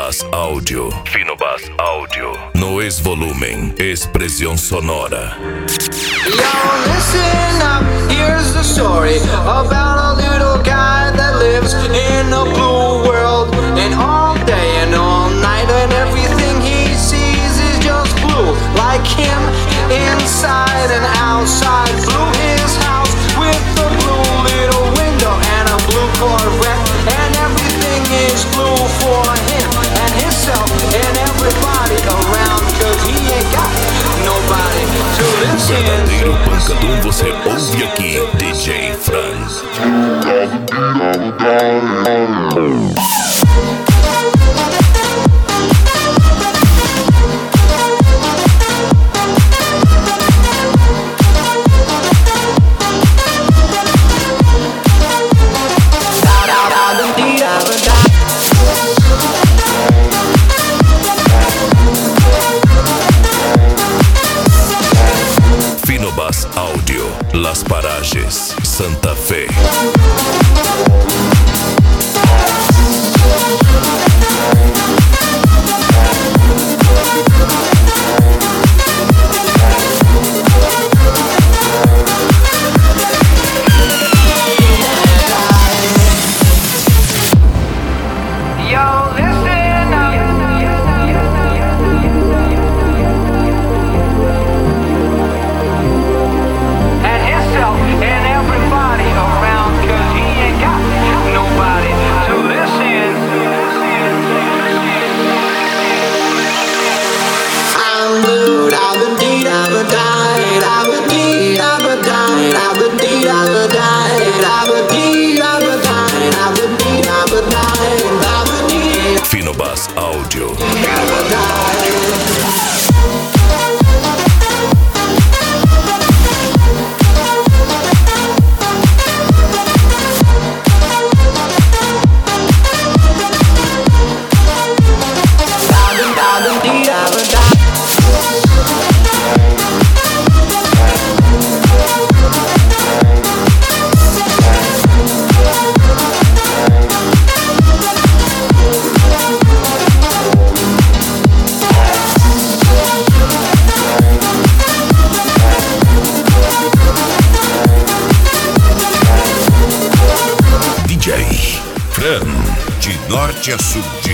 Finobas Áudio. Finobas Áudio. No ex-volumen, expressão sonora. Yo, listen up, here's the story about a little guy that lives in a blue world. And all day and all night and everything he sees is just blue. Like him, inside and outside. Blue his house with a blue little window and a blue Corvette. And everything is blue for him and himself and everybody around. Cause he ain't got nobody to listen. Verdadeiro pancadão você ouve aqui, DJ Franz. Finobas Áudio, Las Parajes, Santa Fe. Yo, listen up. And himself and everybody around, cause he ain't got nobody to listen. I'm blue, I've been died, I've been died, I've been died, I've been died, I've been died, I've been died, I've been died, I've been died, I've been died, I've been died. Finobas Áudio. DJ Fran, de norte a sul.